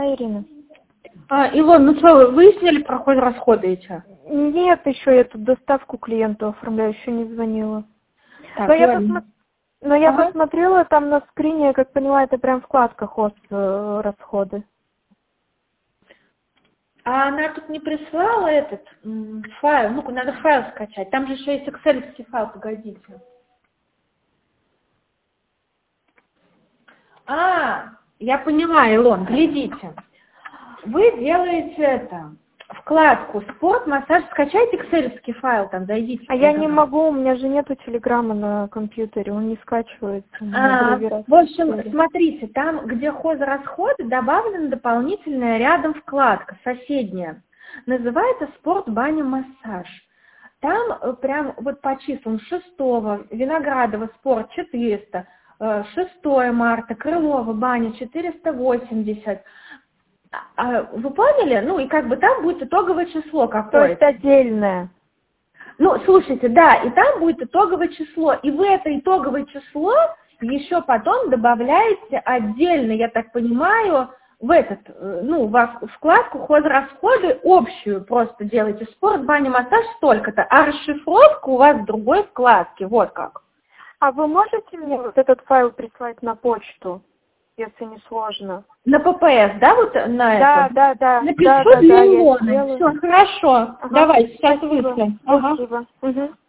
Ирина. Илон, ну что, вы выяснили про расходы эти? Нет, еще я тут доставку клиенту оформляю, еще не звонила. Так, Но я посмотрела там на скрине, я как поняла, это прям вкладка хост расходы. А она тут не прислала этот файл, ну-ка, надо файл скачать. Там же еще есть Excel файл, погодите. Я поняла, Илон, глядите. Вы делаете вкладку «Спорт», «Массаж», скачайте Excel файл, там зайдите. А я не могу, у меня же нету телеграмма на компьютере, он не скачивается. В общем, смотрите, там, где хозрасходы, добавлена дополнительная рядом вкладка, соседняя. Называется «Спорт, баня, массаж». Там прям вот по числам 6-го, Виноградова, спорт 400, 6 марта, Крылова, баня 480. Вы поняли? Ну и как бы там будет итоговое число какое-то. То есть отдельное. Ну, слушайте, да, и там будет итоговое число. И вы это итоговое число еще потом добавляете отдельно, я так понимаю, в вкладку хозрасходы общую просто делаете. Спорт, баня, массаж столько-то, а расшифровка у вас в другой вкладке. Вот как. А вы можете мне вот этот файл прислать на почту, если не сложно? На ППС, да, вот на это? Да. Напишу для Илоны. Все, хорошо. Давай, сейчас вышлем. Спасибо.